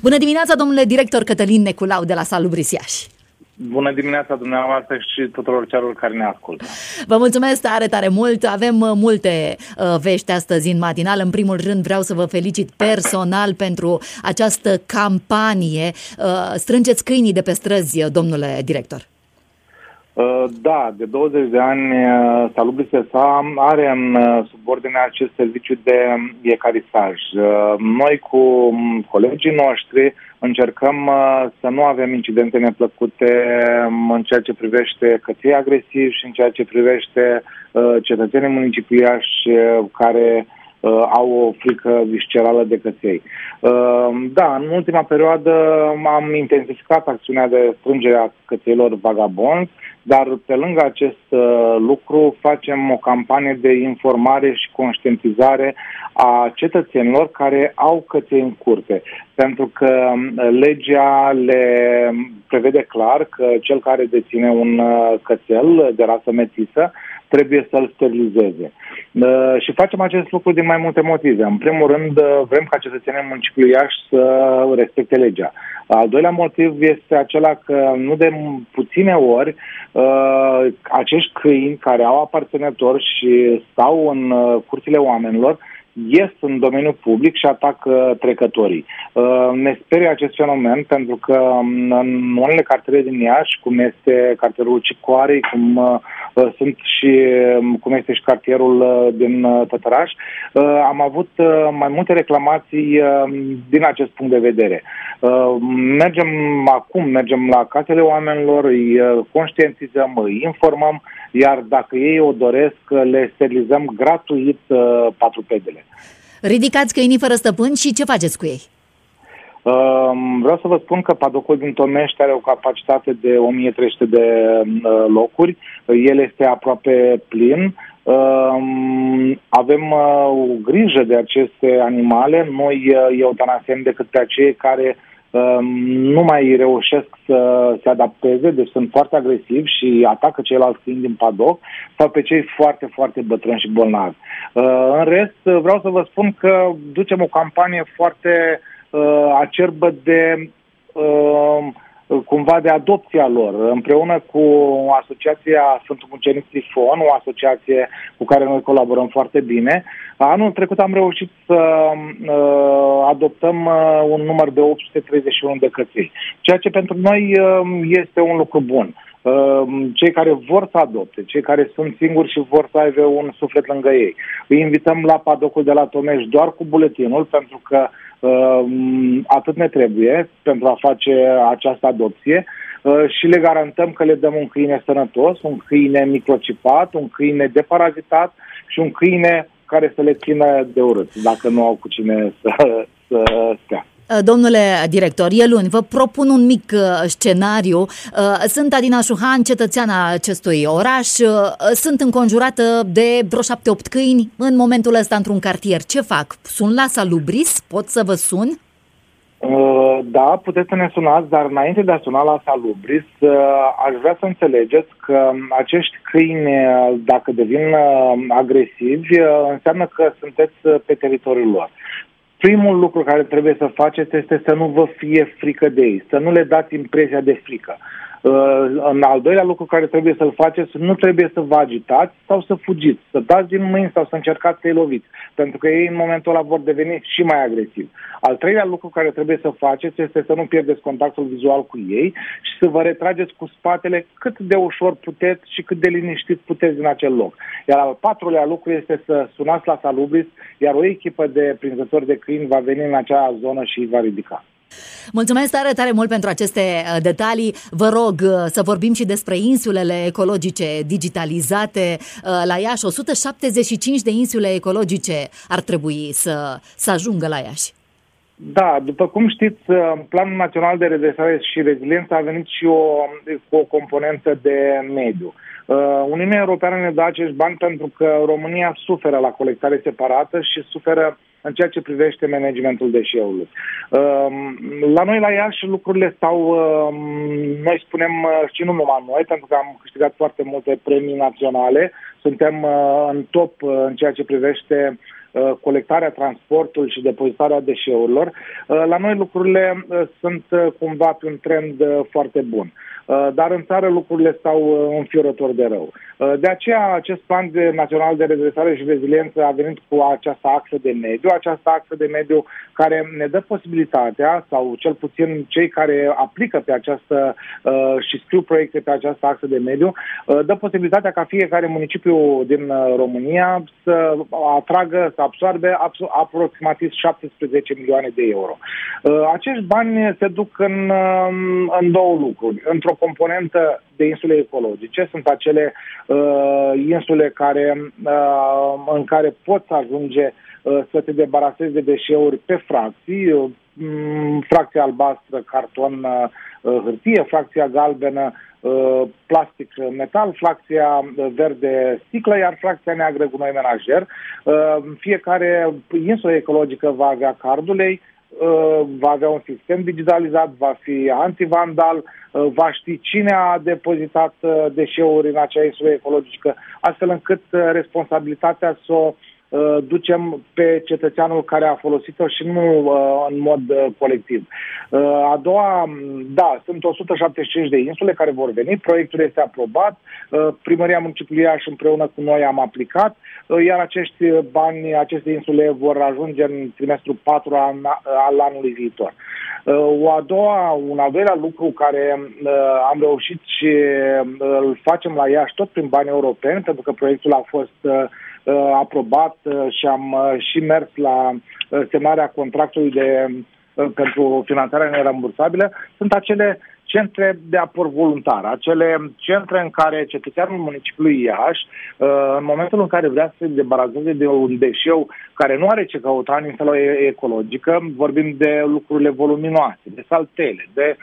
Bună dimineața, domnule director Cătălin Neculau de la Salubris Iași. Bună dimineața dumneavoastră și tuturor celor care ne ascultă. Vă mulțumesc tare mult. Avem multe vești astăzi în matinal. În primul rând vreau să vă felicit personal pentru această campanie. Strângeți câinii de pe străzi, domnule director. Da, de 20 de ani Salubris S.A. are în subordine acest serviciu de ecarisaj. Noi cu colegii noștri încercăm să nu avem incidente neplăcute în ceea ce privește căței agresivi și în ceea ce privește cetățenii municipiași care au o frică viscerală de căței. Da, în ultima perioadă am intensificat acțiunea de strângere a cățeilor vagabonzi, dar pe lângă acest lucru facem o campanie de informare și conștientizare a cetățenilor care au căței în curte. Pentru că legea le prevede clar că cel care deține un cățel de rasă metisă trebuie să-l sterilizeze. Și facem acest lucru din mai multe motive. În primul rând, vrem ca cetățenii municipiului Iași să respecte legea. Al doilea motiv este acela că nu de puține ori acești câini care au aparținători și stau în curțile oamenilor ies în domeniul public și atacă trecătorii. Ne sperie acest fenomen pentru că în unele cartiere din Iași, cum este cartierul Cicoarei, cum este și cartierul din Tătăraș, am avut mai multe reclamații din acest punct de vedere. Mergem la casele oamenilor, îi conștientizăm, îi informăm, iar dacă ei o doresc, le sterilizăm gratuit patrupedele. Ridicați câinii fără stăpân și ce faceți cu ei? Vreau să vă spun că padocul din Tomești are o capacitate de 1300 de locuri. El este aproape plin. Avem o grijă de aceste animale. Noi eutanasiem decât pe acei care nu mai reușesc să se adapteze, deci sunt foarte agresivi și atacă ceilalți câini din padoc, sau pe cei foarte, foarte bătrâni și bolnavi. În rest, vreau să vă spun că ducem o campanie foarte acerbă de cumva de adopția lor, împreună cu asociația Sfântul Mucenic Trifon, o asociație cu care noi colaborăm foarte bine. Anul trecut am reușit să adoptăm un număr de 831 de căței, ceea ce pentru noi este un lucru bun. Cei care vor să adopte, cei care sunt singuri și vor să aibă un suflet lângă ei, îi invităm la padocul de la Tomești doar cu buletinul, pentru că atât ne trebuie pentru a face această adopție și le garantăm că le dăm un câine sănătos, un câine microcipat, un câine deparazitat și un câine care să le țină de urât, dacă nu au cu cine să stea. Domnule director, e luni, vă propun un mic scenariu. Sunt Adina Șuhan, cetățeana acestui oraș, sunt înconjurată de vreo 7-8 câini în momentul ăsta într-un cartier. Ce fac? Sun la Salubris? Pot să vă sun? Da, puteți să ne sunați, dar înainte de a suna la Salubris, aș vrea să înțelegeți că acești câini, dacă devin agresivi, înseamnă că sunteți pe teritoriul lor. Primul lucru care trebuie să faceți este să nu vă fie frică de ei, să nu le dați impresia de frică. În al doilea lucru care trebuie să-l faceți, nu trebuie să vă agitați sau să fugiți, să dați din mâini sau să încercați să-i loviți, pentru că ei în momentul ăla vor deveni și mai agresivi. Al treilea lucru care trebuie să faceți este să nu pierdeți contactul vizual cu ei și să vă retrageți cu spatele cât de ușor puteți și cât de liniștit puteți din acel loc. Iar al patrulea lucru este să sunați la Salubris, iar o echipă de prinzători de câini va veni în acea zonă și îi va ridica. Mulțumesc tare mult pentru aceste detalii. Vă rog să vorbim și despre insulele ecologice digitalizate la Iași. 175 de insule ecologice ar trebui să ajungă la Iași. Da, după cum știți, Planul Național de Redresare și Reziliență a venit și cu o componentă de mediu. Uniunea Europeană ne dă acești bani pentru că România suferă la colectare separată și suferă în ceea ce privește managementul deșeurilor. La noi la Iași lucrurile stau, noi spunem, și nu numai noi, pentru că am câștigat foarte multe premii naționale, suntem în top în ceea ce privește colectarea, transportul și depozitarea deșeurilor, la noi lucrurile sunt cumva pe un trend foarte bun. Dar în țară lucrurile stau înfiorător de rău. De aceea acest plan național de redresare și reziliență a venit cu această axă de mediu, care ne dă posibilitatea, sau cel puțin cei care aplică pe această și scriu proiecte pe această axă de mediu, dă posibilitatea ca fiecare municipiu din România să atragă, să absorbe aproximativ 17 milioane de euro. Acești bani se duc în două lucruri. Într-o componentă de insule ecologice, sunt acele insule în care poți ajunge să te debarasezi de deșeuri pe fracții, fracția albastră, carton, hârtie, fracția galbenă, plastic, metal, fracția verde, sticlă, iar fracția neagră, gunoi menajer. Fiecare insulă ecologică va avea cardul ei, va avea un sistem digitalizat, va fi antivandal, va ști cine a depozitat deșeuri în acea insulă ecologică, astfel încât responsabilitatea să o ducem pe cetățeanul care a folosit-o și nu în mod colectiv. A doua, da, sunt 175 de insule care vor veni, proiectul este aprobat, Primăria Municipiului Iași împreună cu noi am aplicat, iar acești bani, aceste insule vor ajunge în trimestrul 4 al anului viitor. Un al doilea lucru care am reușit și îl facem la Iași tot prin bani europeni, pentru că proiectul a fost aprobat și am și mers la semnarea contractului pentru finanțarea nerambursabilă, sunt acele centre de aport voluntar, acele centre în care cetățeanul municipiului Iași, în momentul în care vrea să se debaraseze de un deșeu care nu are ce căuta în insula ecologică, vorbim de lucrurile voluminoase, de saltele, de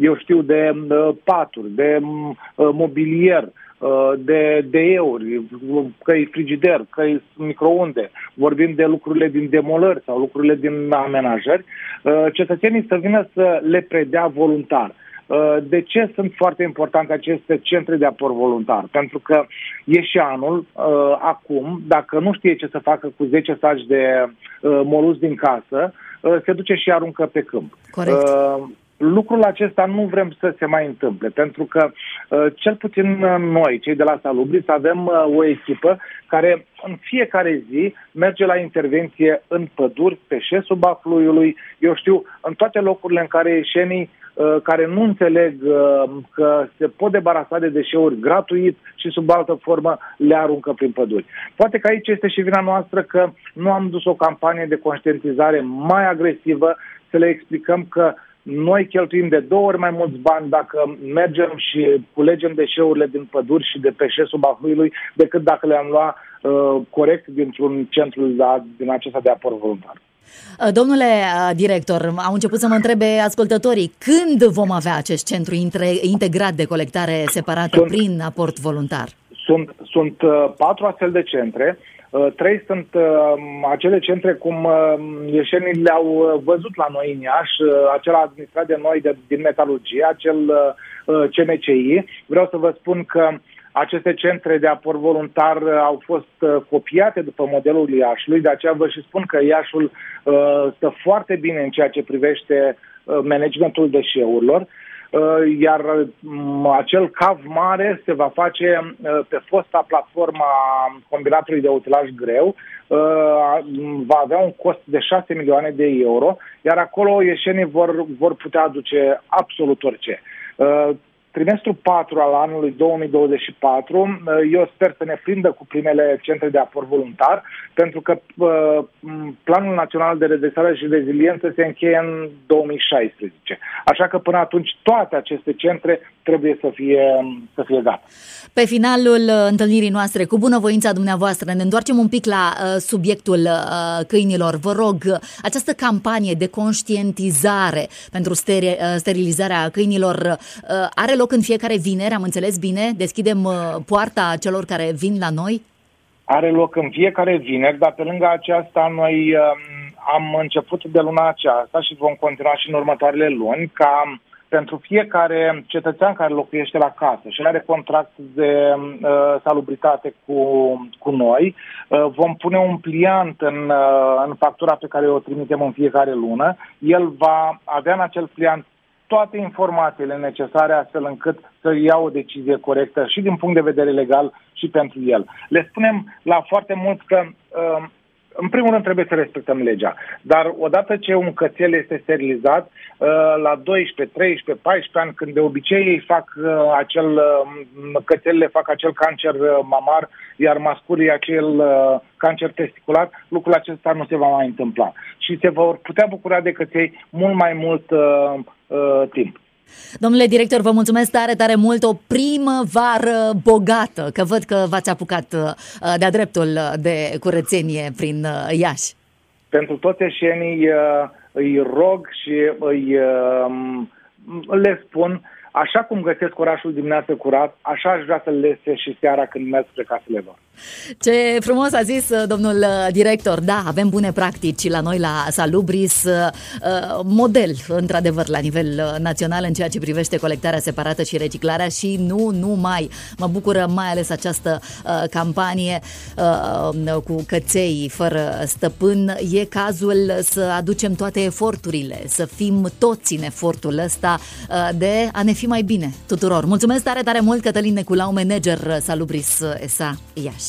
paturi, de mobilier, de euri, căi frigider, căi microunde, vorbim de lucrurile din demolări sau lucrurile din amenajări, cetățenii să vină să le predea voluntar. De ce sunt foarte importante aceste centre de aport voluntar? Pentru că e și anul, acum, dacă nu știe ce să facă cu 10 saci de molusc din casă, se duce și aruncă pe câmp. Corect. Lucrul acesta nu vrem să se mai întâmple, pentru că cel puțin noi, cei de la Salubris, avem o echipă care în fiecare zi merge la intervenție în păduri, pe șesul Bafluiului, în toate locurile în care ieșenii care nu înțeleg că se pot debarasa de deșeuri gratuit și sub altă formă le aruncă prin păduri. Poate că aici este și vina noastră că nu am dus o campanie de conștientizare mai agresivă, să le explicăm că noi cheltuim de 2 ori mai mulți bani dacă mergem și culegem deșeurile din păduri și de pe șesul Bafluiului decât dacă le-am luat corect dintr-un centru din acesta de aport voluntar. Domnule director, au început să mă întrebe ascultătorii, când vom avea acest centru integrat de colectare separată prin aport voluntar? Sunt 4 astfel de centre. 3 sunt acele centre cum ieșenii le-au văzut la noi în Iași, acel administrat de noi din metalurgie, acel CMCI. Vreau să vă spun că aceste centre de aport voluntar au fost copiate după modelul Iașului, de aceea vă și spun că Iașul stă foarte bine în ceea ce privește managementul deșeurilor, iar acel cav mare se va face pe fosta platforma combinatului de utilaj greu, va avea un cost de 6 milioane de euro, iar acolo ieșenii vor putea aduce absolut orice. Trimestrul 4 al anului 2024, eu sper să ne prindă cu primele centre de aport voluntar, pentru că Planul Național de Redresare și Reziliență se încheie în 2016. Așa că până atunci toate aceste centre trebuie să fie gata. Pe finalul întâlnirii noastre, cu bunăvoința dumneavoastră, ne întoarcem un pic la subiectul câinilor. Vă rog, această campanie de conștientizare pentru sterilizarea câinilor are loc în fiecare vineri, am înțeles bine? Deschidem poarta celor care vin la noi? Are loc în fiecare vineri, dar pe lângă aceasta noi am început de luna aceasta și vom continua și în următoarele luni ca pentru fiecare cetățean care locuiește la casă și are contract de salubritate cu noi, vom pune un pliant în factura pe care o trimitem în fiecare lună. El va avea în acel pliant toate informațiile necesare astfel încât să ia o decizie corectă și din punct de vedere legal și pentru el. Le spunem la foarte mulți că în primul rând trebuie să respectăm legea, dar odată ce un cățel este sterilizat, la 12, 13, 14 ani, când de obicei ei fac cățelele fac acel cancer mamar, iar masculii acel cancer testicular, lucrul acesta nu se va mai întâmpla. Și se vor putea bucura de căței mult mai mult timp. Domnule director, vă mulțumesc tare, tare mult. O primăvară bogată, că văd că v-ați apucat de-a dreptul de curățenie prin Iași. Pentru toți eșenii îi rog și le spun, așa cum găsesc orașul dimineață curat, așa aș vrea să-l lese și seara când merg spre casele lor. Ce frumos a zis domnul director. Da, avem bune practici la noi la Salubris, model, într-adevăr, la nivel național în ceea ce privește colectarea separată și reciclarea și nu numai. Mă bucură mai ales această campanie cu căței fără stăpân. E cazul să aducem toate eforturile, să fim toți în efortul ăsta de a ne fi mai bine tuturor. Mulțumesc tare, tare mult, Cătălin Neculau, manager Salubris SA Iași.